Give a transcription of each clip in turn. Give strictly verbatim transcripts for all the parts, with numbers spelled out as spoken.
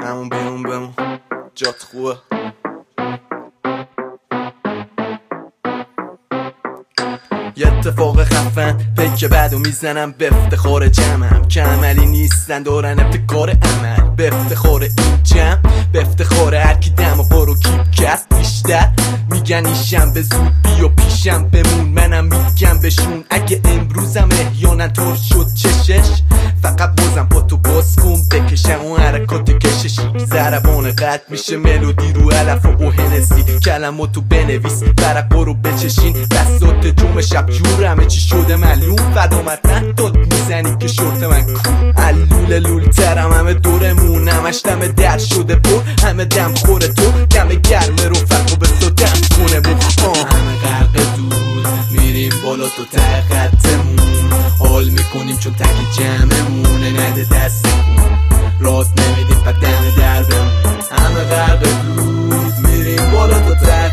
همون بیرون بمون، جات خوبه. یه اتفاق خفن پیک بعدو میزنم به افتخار جمعم که عملی نیستن دارن ابتکار عمل. به افتخار این جمع، به افتخار هرکی دم و برو کیپ کست بیشتر میگن ایشم به زود بیا پیشم بمون. منم میگم بشون اگه امروزم احیانا طور شد چشش فقط بازم با تو باز کن بکشم اون حرکات کششی. ضربان قد میشه ملودی رو علف و هنسی، کلماتو بنویس برق برو بچشین. بسات جمع شب جور همه چی شده معلوم، فدامت نداد میزنی که شورت من کن. علول لول ترم همه دورمون، همش دم در شده پر، همه دم خوره تو دم گرمه رو فرقو به تو دم کنه بو. همه غرق دور میریم بالا تو ته خطمون، حال میکنیم چون تک جمعمونه. نده دست کن راست نمیدیم پا دم در بمون. همه غرق دور میریم بالا تو ته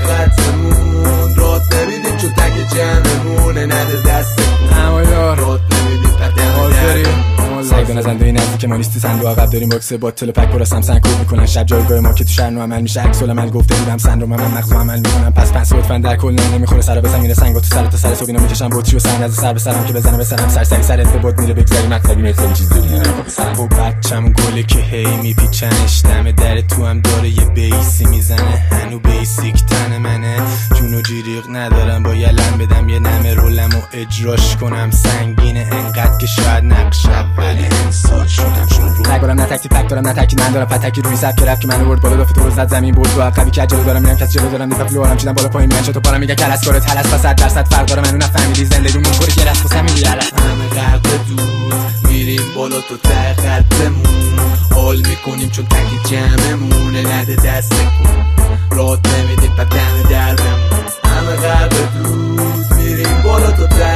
خطمون، راست نمیدیم چون تک جمعمونه. نده دست کن راست نمیدیم پا دم در بمون. سعی کن نزنده این نزدیک ما نیستی سند و عقب داریم باکس باطل پک پر از هم سنگ کور میکنن. شب جایگاه ما که تو شهر نو عمل میشه عکس العمل گفته بودم سندروم من مغزو عمل میکنم. پس پس لطفا در کل نمیخوره سر به زمین سنگا تو سر تا سر صبح اینا میکشم بطری و سنگ از سر به سرم که بزنم به سرم سر سری سرت به بود میره بگذری مطلبی مثل چیز دیگه سر و بچم گله که هی میپیچنش دم در تو هم داره یه بیسی میزنه. هنو بیسیک تن منه جون و جیریق ندارم با یلم بدم یه نمه رولم و اجراش کنم سنگینه انقدر که شاید نقش اولی انسان شدم چون رو نگارم نه تکتی پک دارم نه تکی من دارم پتکی روی سب که رفت که منو برد بالا دافت رو زد زمین برد و عقبی که جلو دارم میرم کسی جلو دارم دیتا فلورم چیدم بالا پایین میان چطور پارم میگه کلاس کارت هلس و صد درصد فرق داره منو نفهمیدی زندگی من کاری که رفت واسم میگه علف. همه غرق دور میریم بالا تو ته خطمون، حال میکنیم چون تک جمعمونه. نده دست کن رات نمیدیم پا دم در بمون. همه غرق دور میریم بالا تو ته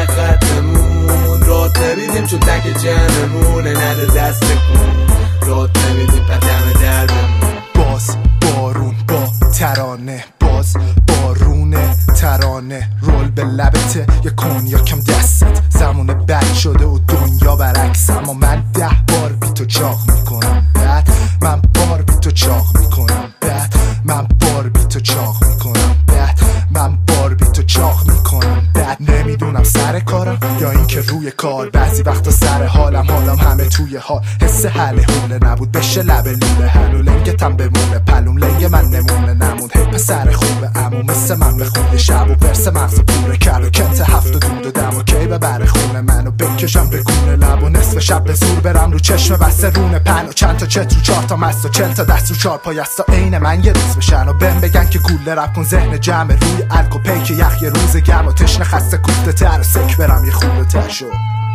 خطمون، رات نمیدیم چون تک جمعمونه. نده دست کن رات نمیدیم پا دم در بمون. باز بارون با ترانه، باز بارونه ترانه، رول به لبته یه کنیاکم دستت. زمان بد شده و دنیا برعکس، اما من ده بار بی تو چاق میکنم بعد من بار بی تو چاق میکنم بعد من بار بی تو چاق میکنم بعد من بار بی تو چاق میکنم بعد. نمیدونم سر کارم یا اینکه روی کار، بعضی وقتا سر حالم حالم همه توی حال. حس حل حوله نبود بشه لب لوله هنو لنگتم بمونه پلوم لنگ من نمونه نمون. هی پسر خوبه امو مثل من بخونه شب و پرس مغز پوره کل و کنت هفت و دود و دم و کی ببره خونه منو بکشم بگونه لب و نصف شب به زور برم رو چشم بسته رونه پن و چند تا چت رو چهار تا مست و چل تا دست رو چهار پای استا عین من یه روز بشن و بهم بگن که گوله رپ کن ذهن جمع روی الک و پیک یخ یه روز گرم و تشنه خسته کوفته تر و سک برم یه خوبه تشو.